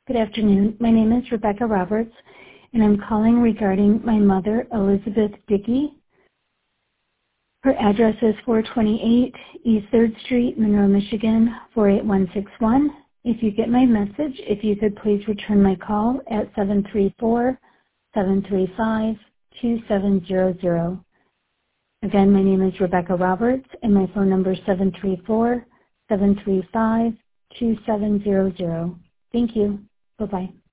Good afternoon. My name is Rebecca Roberts, and I'm calling regarding my mother, Elizabeth Dickey. Her address is 428 East 3rd Street, Monroe, Michigan, 48161. If you get my message, if you could please return my call at 734-735-2700. Again, my name is Rebecca Roberts, and my phone number is 734-735-2700. Thank you. Bye-bye.